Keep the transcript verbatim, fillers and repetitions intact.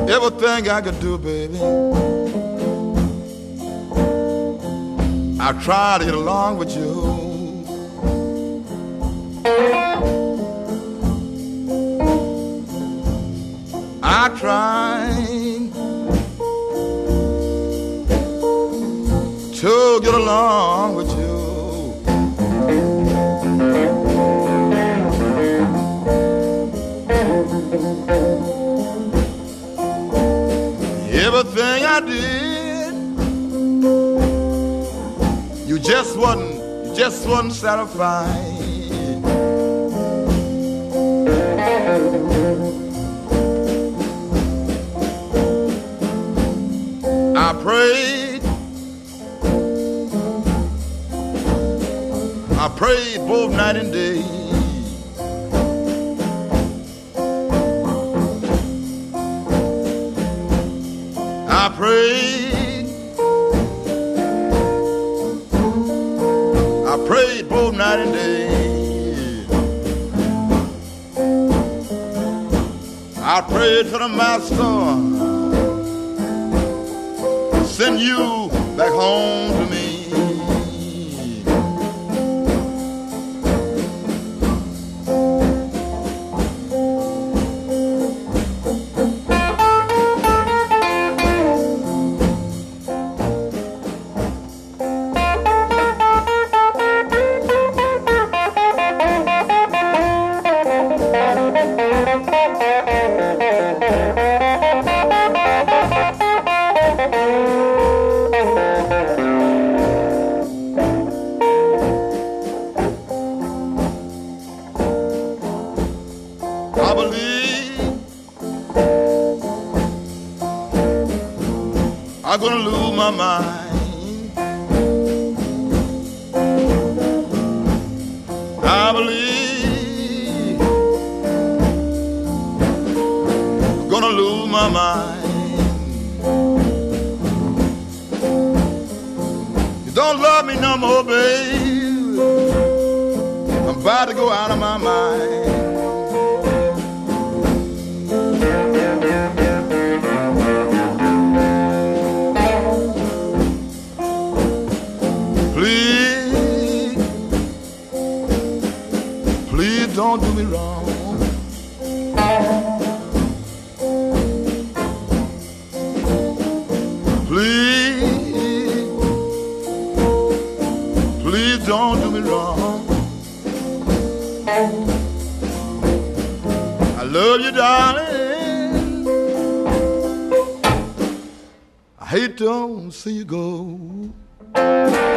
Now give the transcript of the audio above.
Everything I could do, baby, I try to get along with you. I tried to get along with you. Everything I did, you just wasn't, you just wasn't satisfied. I prayed, I prayed both night and day. I prayed, I prayed both night and day. I prayed to the Master, send you back home to me. I believe I'm gonna lose my mind. I believe I'm gonna lose my mind. You don't love me no more, babe. I'm about to go out of my mind. Please, please don't do me wrong. Please, please don't do me wrong. I love you, darling. I hate to see you go.